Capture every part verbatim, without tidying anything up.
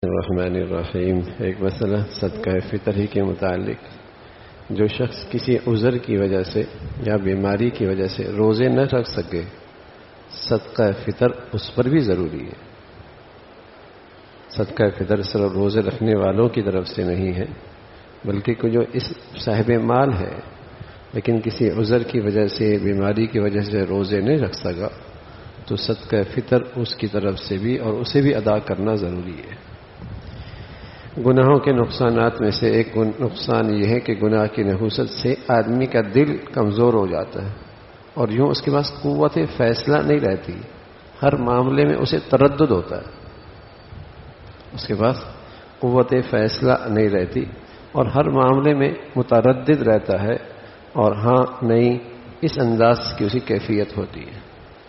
الرحمن الرحیم۔ ایک مسئلہ صدقہ فطر ہی کے متعلق، جو شخص کسی عذر کی وجہ سے یا بیماری کی وجہ سے روزے نہ رکھ سکے، صدقہ فطر اس پر بھی ضروری ہے۔ صدقہ فطر صرف روزے رکھنے والوں کی طرف سے نہیں ہے، بلکہ جو اس صاحب مال ہے لیکن کسی عذر کی وجہ سے بیماری کی وجہ سے روزے نہیں رکھ سکا، تو صدقہ فطر اس کی طرف سے بھی اور اسے بھی ادا کرنا ضروری ہے۔ گناہوں کے نقصانات میں سے ایک نقصان یہ ہے کہ گناہ کی نحوست سے آدمی کا دل کمزور ہو جاتا ہے اور یوں اس کے پاس قوت فیصلہ نہیں رہتی، ہر معاملے میں اسے تردد ہوتا ہے، اس کے پاس قوت فیصلہ نہیں رہتی اور ہر معاملے میں متردد رہتا ہے، اور ہاں نہیں اس انداز کی اسی کیفیت ہوتی ہے۔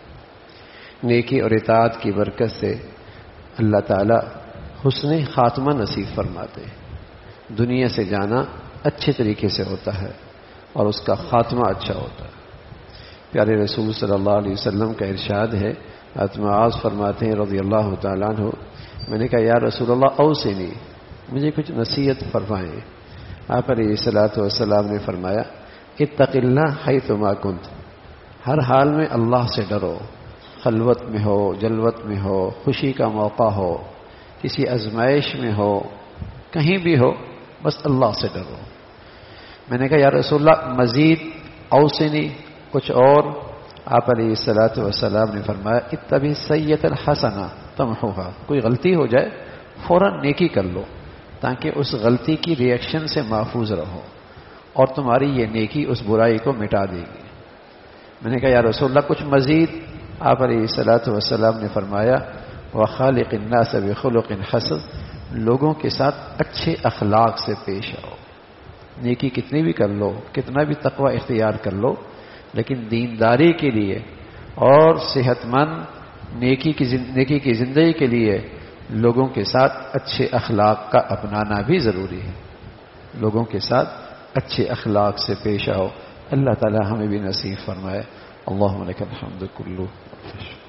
نیکی اور اطاعت کی برکت سے اللہ تعالی حسن خاتمہ نصیب فرماتے ہیں۔ دنیا سے جانا اچھے طریقے سے ہوتا ہے اور اس کا خاتمہ اچھا ہوتا ہے۔ پیارے رسول صلی اللہ علیہ وسلم کا ارشاد ہے، حضرت معاذ فرماتے ہیں رضی اللہ تعالیٰ عنہ، میں نے کہا یا رسول اللہ اوصنی، مجھے کچھ نصیحت فرمائیں۔ آپ علیہ الصلوۃ والسلام نے فرمایا اتق اللہ حیثما کنت، ہر حال میں اللہ سے ڈرو، خلوت میں ہو، جلوت میں ہو، خوشی کا موقع ہو، کسی آزمائش میں ہو، کہیں بھی ہو، بس اللہ سے ڈرو۔ میں نے کہا یا رسول اللہ مزید اوصنی، کچھ اور؟ آپ علیہ الصلوۃ والسلام نے فرمایا اتبع السیئۃ الحسنہ تمحوها، کوئی غلطی ہو جائے فوراً نیکی کر لو تاکہ اس غلطی کی ریئیکشن سے محفوظ رہو اور تمہاری یہ نیکی اس برائی کو مٹا دے گی۔ میں نے کہا یا رسول اللہ کچھ مزید؟ آپ علیہ الصلوۃ والسلام نے فرمایا وَخَالِقِ النَّاسَ بِخُلُقٍ حَسَنٍ، لوگوں کے ساتھ اچھے اخلاق سے پیش آؤ۔ نیکی کتنی بھی کر لو، کتنا بھی تقوی اختیار کر لو، لیکن دینداری کے لیے اور صحت مند نیکی کی نیکی کی زندگی کے لیے لوگوں کے ساتھ اچھے اخلاق کا اپنانا بھی ضروری ہے۔ لوگوں کے ساتھ اچھے اخلاق سے پیش آؤ۔ اللہ تعالی ہمیں بھی نصیب فرمائے۔ اللہم لک الحمد کلہ۔